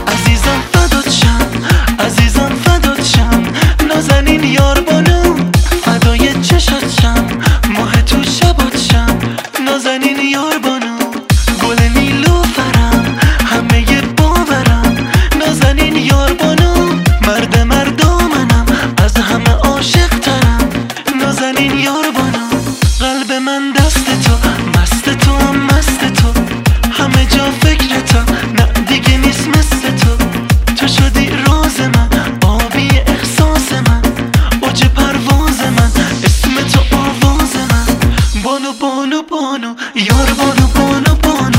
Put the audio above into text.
عزیزم فدات شم، عزیزم فدات شم، نازنین یار بانو فدای چشات شم، ماه تو شبات شم، نازنین یار بانو گل نیلوفرم، همه باورم، نازنین یار بانو مرد مردامنم، از همه عاشق ترم، نازنین یار بانو. قلب من دست تو، مست تو هم مست تو، همه جا فکر تو، نه دیگه نیست مثل تو شدی راز من، آبی احساس من، اوج پرواز من، اسم تو آواز من، بانو بانو بانو یار بانو بانو بانو.